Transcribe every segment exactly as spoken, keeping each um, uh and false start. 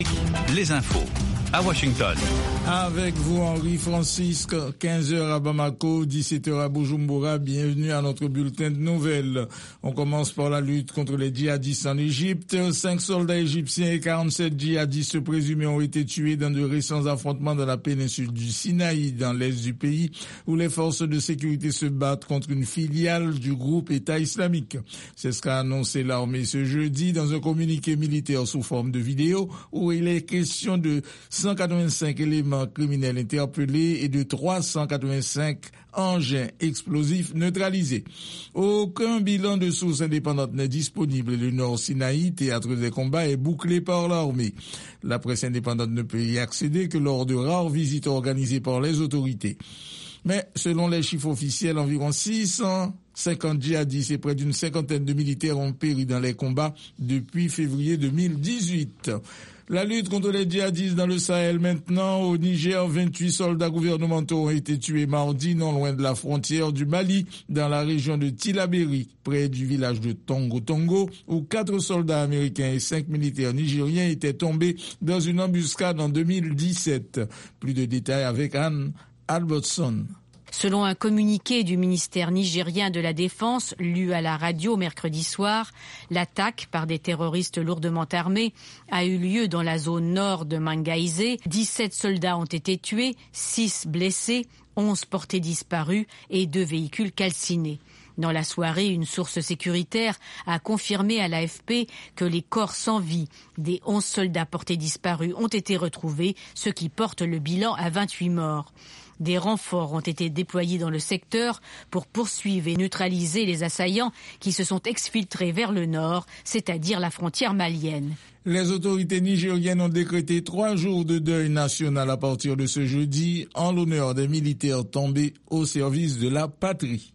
Les infos à Washington. Avec vous, Henri Francisque, quinze heures à Bamako, dix-sept heures à Bujumbura. Bienvenue à notre bulletin de nouvelles. On commence par la lutte contre les djihadistes en Égypte. Cinq soldats égyptiens et quarante-sept djihadistes présumés ont été tués dans de récents affrontements dans la péninsule du Sinaï, dans l'est du pays, où les forces de sécurité se battent contre une filiale du groupe État islamique. C'est ce qu'a annoncé l'armée ce jeudi dans un communiqué militaire sous forme de vidéo, où il est question de cent quatre-vingt-cinq éléments criminels interpellés et de trois cent quatre-vingt-cinq engins explosifs neutralisés. Aucun bilan de source indépendante n'est disponible. Le Nord Sinaï, théâtre des combats, est bouclé par l'armée. La presse indépendante ne peut y accéder que lors de rares visites organisées par les autorités. Mais selon les chiffres officiels, environ six cent cinquante djihadistes et près d'une cinquantaine de militaires ont péri dans les combats depuis février deux mille dix-huit. La lutte contre les djihadistes dans le Sahel maintenant. Au Niger, vingt-huit soldats gouvernementaux ont été tués mardi non loin de la frontière du Mali, dans la région de Tillabéri, près du village de Tongo Tongo, où quatre soldats américains et cinq militaires nigériens étaient tombés dans une embuscade en deux mille dix-sept. Plus de détails avec Anne Albertson. Selon un communiqué du ministère nigérien de la Défense, lu à la radio mercredi soir, l'attaque par des terroristes lourdement armés a eu lieu dans la zone nord de Mangaïsé. dix-sept soldats ont été tués, six blessés, onze portés disparus et deux véhicules calcinés. Dans la soirée, une source sécuritaire a confirmé à l'A F P que les corps sans vie des onze soldats portés disparus ont été retrouvés, ce qui porte le bilan à vingt-huit morts. Des renforts ont été déployés dans le secteur pour poursuivre et neutraliser les assaillants qui se sont exfiltrés vers le nord, c'est-à-dire la frontière malienne. Les autorités nigériennes ont décrété trois jours de deuil national à partir de ce jeudi en l'honneur des militaires tombés au service de la patrie.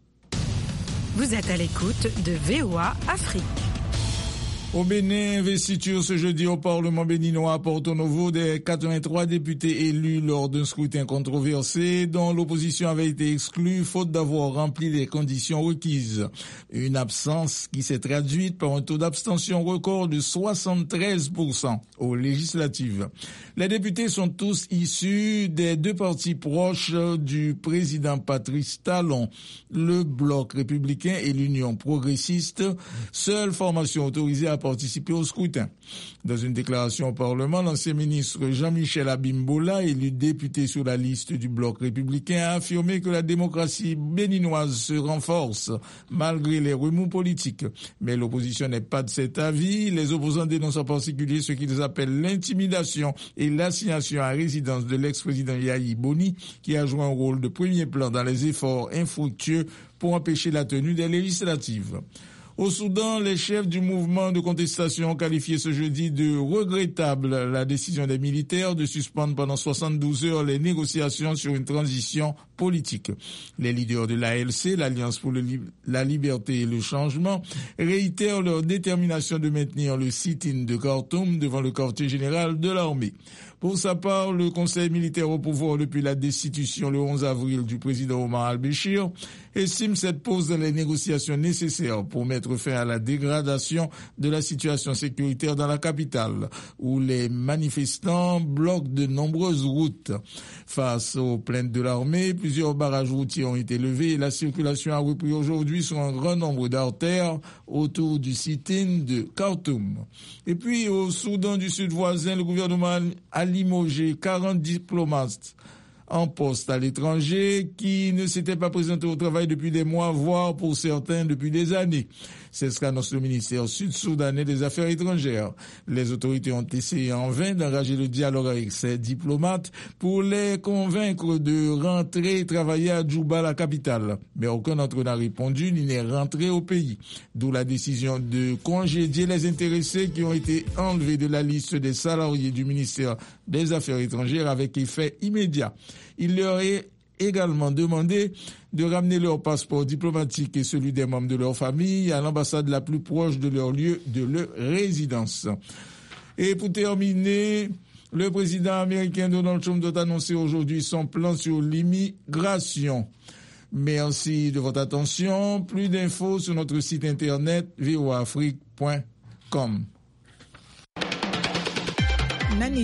Vous êtes à l'écoute de V O A Afrique. Au Bénin, investiture ce jeudi au Parlement béninois à Porto Novo des quatre-vingt-trois députés élus lors d'un scrutin controversé dont l'opposition avait été exclue faute d'avoir rempli les conditions requises. Une absence qui s'est traduite par un taux d'abstention record de soixante-treize pour cent aux législatives. Les députés sont tous issus des deux partis proches du président Patrice Talon, le Bloc républicain et l'Union progressiste, seule formation autorisée à participer au scrutin. Dans une déclaration au Parlement, l'ancien ministre Jean-Michel Abimbola, élu député sur la liste du Bloc républicain, a affirmé que la démocratie béninoise se renforce malgré les remous politiques. Mais l'opposition n'est pas de cet avis. Les opposants dénoncent en particulier ce qu'ils appellent l'intimidation et l'assignation à résidence de l'ex-président Yahi Boni, qui a joué un rôle de premier plan dans les efforts infructueux pour empêcher la tenue des législatives. Au Soudan, les chefs du mouvement de contestation ont qualifié ce jeudi de regrettable la décision des militaires de suspendre pendant soixante-douze heures les négociations sur une transition politique. Les leaders de l'A L C, l'Alliance pour le li- la liberté et le changement, réitèrent leur détermination de maintenir le sit-in de Khartoum devant le quartier général de l'armée. Pour sa part, le Conseil militaire au pouvoir depuis la destitution le onze avril du président Omar al-Béchir estime cette pause dans les négociations nécessaires pour mettre fin à la dégradation de la situation sécuritaire dans la capitale, où les manifestants bloquent de nombreuses routes. Face aux plaintes de l'armée, plusieurs barrages routiers ont été levés et la circulation a repris aujourd'hui sur un grand nombre d'artères autour du sit-in de Khartoum. Et puis, au Soudan du Sud voisin, le gouvernement a limogé quarante diplomates en poste à l'étranger qui ne s'étaient pas présentés au travail depuis des mois, voire pour certains depuis des années. C'est ce qu'annonce le ministère sud-soudanais des Affaires étrangères. Les autorités ont essayé en vain d'engager le dialogue avec ces diplomates pour les convaincre de rentrer travailler à Djouba, la capitale. Mais aucun d'entre eux n'a répondu ni n'est rentré au pays. D'où la décision de congédier les intéressés qui ont été enlevés de la liste des salariés du ministère des Affaires étrangères avec effet immédiat. Il leur est également demandé de ramener leur passeport diplomatique et celui des membres de leur famille à l'ambassade la plus proche de leur lieu de leur résidence. Et pour terminer, le président américain Donald Trump doit annoncer aujourd'hui son plan sur l'immigration. Merci de votre attention. Plus d'infos sur notre site internet v o a afrique point com. année